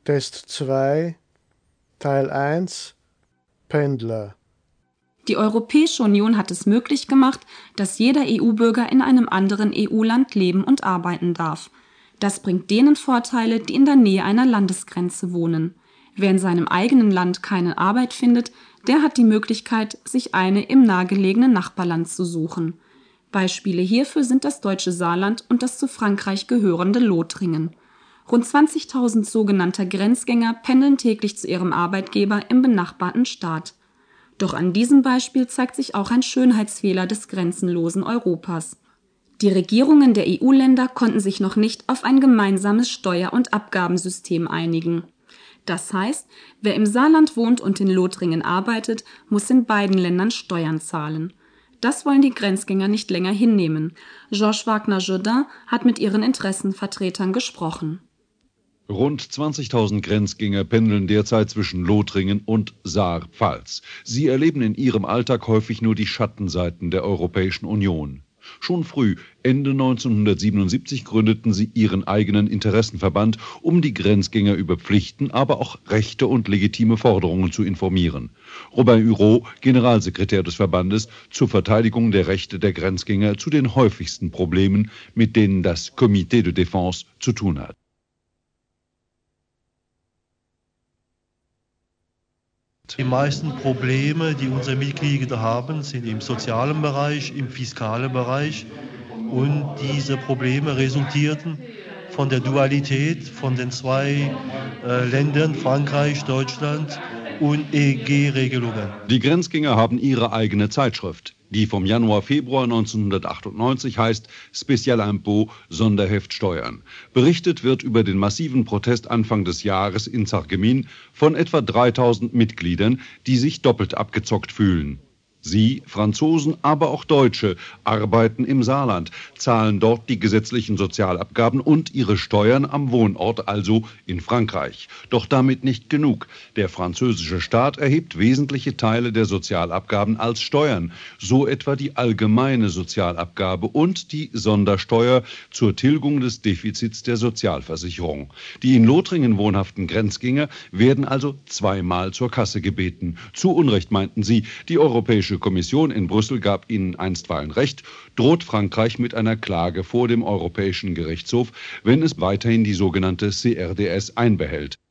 Test 2, Teil 1, Pendler. Die Europäische Union hat es möglich gemacht, dass jeder EU-Bürger in einem anderen EU-Land leben und arbeiten darf. Das bringt denen Vorteile, die in der Nähe einer Landesgrenze wohnen. Wer in seinem eigenen Land keine Arbeit findet, der hat die Möglichkeit, sich eine im nahegelegenen Nachbarland zu suchen. Beispiele hierfür sind das deutsche Saarland und das zu Frankreich gehörende Lothringen. Rund 20.000 sogenannter Grenzgänger pendeln täglich zu ihrem Arbeitgeber im benachbarten Staat. Doch an diesem Beispiel zeigt sich auch ein Schönheitsfehler des grenzenlosen Europas. Die Regierungen der EU-Länder konnten sich noch nicht auf ein gemeinsames Steuer- und Abgabensystem einigen. Das heißt, wer im Saarland wohnt und in Lothringen arbeitet, muss in beiden Ländern Steuern zahlen. Das wollen die Grenzgänger nicht länger hinnehmen. Georges Wagner-Jourdain hat mit ihren Interessenvertretern gesprochen. Rund 20.000 Grenzgänger pendeln derzeit zwischen Lothringen und Saar-Pfalz. Sie erleben in ihrem Alltag häufig nur die Schattenseiten der Europäischen Union. Schon früh, Ende 1977, gründeten sie ihren eigenen Interessenverband, um die Grenzgänger über Pflichten, aber auch Rechte und legitime Forderungen zu informieren. Robin Hureau, Generalsekretär des Verbandes, zur Verteidigung der Rechte der Grenzgänger zu den häufigsten Problemen, mit denen das Comité de Défense zu tun hat. Die meisten Probleme, die unsere Mitglieder haben, sind im sozialen Bereich, im fiskalen Bereich. Und diese Probleme resultierten von der Dualität von den zwei Ländern, Frankreich, Deutschland und EG-Regelungen. Die Grenzgänger haben ihre eigene Zeitschrift. Die vom Januar-Februar 1998 heißt Spécial Impôt, Sonderheft Steuern. Berichtet wird über den massiven Protest Anfang des Jahres in Sarreguemines von etwa 3.000 Mitgliedern, die sich doppelt abgezockt fühlen. Sie, Franzosen, aber auch Deutsche, arbeiten im Saarland, zahlen dort die gesetzlichen Sozialabgaben und ihre Steuern am Wohnort, also in Frankreich. Doch damit nicht genug. Der französische Staat erhebt wesentliche Teile der Sozialabgaben als Steuern, so etwa die allgemeine Sozialabgabe und die Sondersteuer zur Tilgung des Defizits der Sozialversicherung. Die in Lothringen wohnhaften Grenzgänger werden also zweimal zur Kasse gebeten. Zu Unrecht, meinten sie, die Europäische Kommission in Brüssel gab ihnen einstweilen Recht, droht Frankreich mit einer Klage vor dem Europäischen Gerichtshof, wenn es weiterhin die sogenannte CRDS einbehält.